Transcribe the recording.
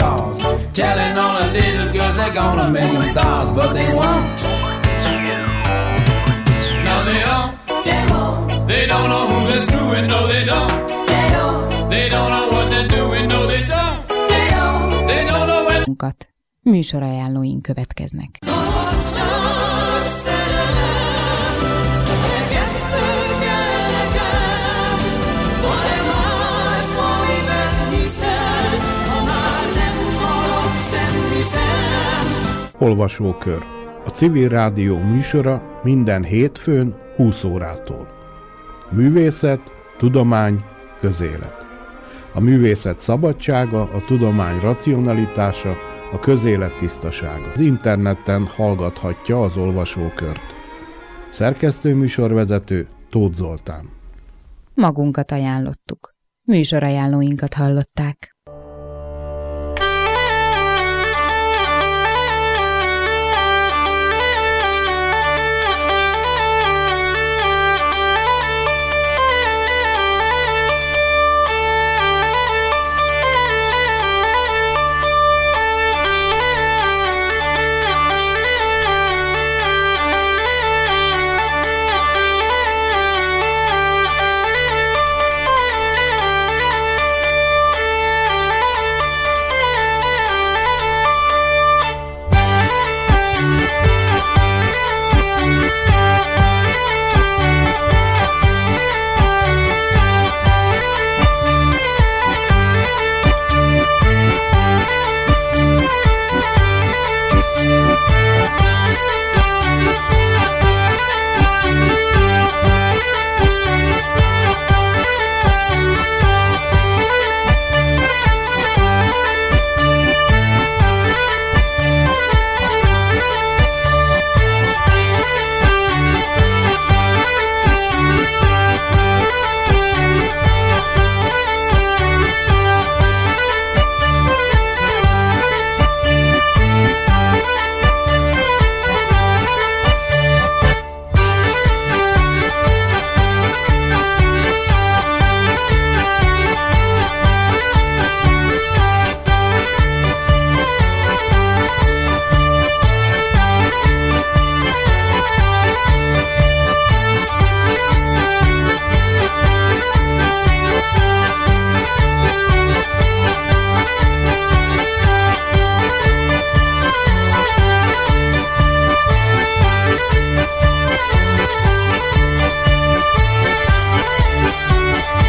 cars, telling all the little girls they're gonna make them stars, but they won't. No, they don't. They don't know who they're screwing, no they don't. They don't know what they're doing, no they don't. They don't know when... Műsorajánlóink következnek. Olvasókör. A Civil Rádió műsora minden hétfőn 20 órától. Művészet, tudomány, közélet. A művészet szabadsága, a tudomány racionalitása, a közélet tisztasága. Az interneten hallgathatja az olvasókört. Szerkesztő-műsorvezető Tóth Zoltán. Magunkat ajánlottuk. Műsorajánlóinkat hallották.